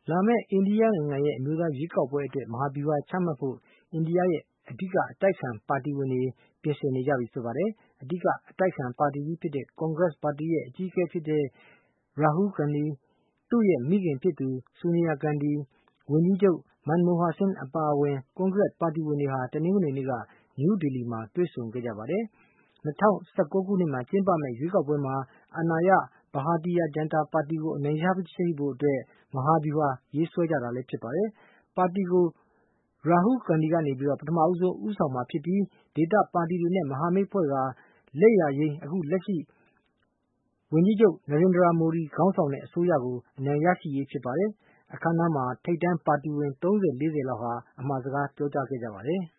လာမယ့်အိန္ဒိယနိုင်ငံရဲ့အမျိုးသားရွေးကောက်ပွဲအတွက်မဟာဗျူဟာချမှတ်ဖို့အိန္ဒိယရဲ့အဓိကအတိုက်အခံပါတီဝင်တွေပြင်ဆင်နေကြပြီဆိုပါတယ်။အဓိကအတိုက်အခံပါတီကြီးဖြစ်တဲ့ Congress ပါတီရဲ့အကြီးအကဲဖြစ်တဲ့ Rahul Gandhi သူ့ရဲ့မိခင်ဖြစ်သူ Sonia Gandhi ဝန်ကြီးချုပ် Manmohan Singh အပါအဝင် Congress ပါတီဝင်တွေဟာတနင်္ဂနွေနေ့က နယူးဒေလီမှာတွေ့ဆုံခဲ့ကြပါတယ်။ 2019 ခုနှစ်မှာကျင်းပမယ့်ရွေးကောက်ပွဲမှာအာဏာရ Bharatiya Janata ပါတီကိုအနိုင်ရရှိဖို့အတွက်မဟာဗျူဟာရေးဆွဲကြတာလည်းဖြစ်ပါတယ်။ ပါတီကို Rahul Gandhi ကနေပထမဆုံးဦးဆောင်မှာဖြစ်ပြီး ဒေသပါတီတွေနဲ့မဟာမိတ်ဖွဲ့ကာလက်ယာယိမ်းအခုလက်ရှိဝန်ကြီးချုပ် Narendra Modi ခေါင်းဆောင်တဲ့အစိုးရကိုအနိုင်ရရှိရေးဖြစ်ပါတယ်။ အခမ်းအနားမှာထိပ်တန်းပါတီဝင်30-40လောက်ဟာအမှာစကားပြောကြားခဲ့ကြပါတယ်။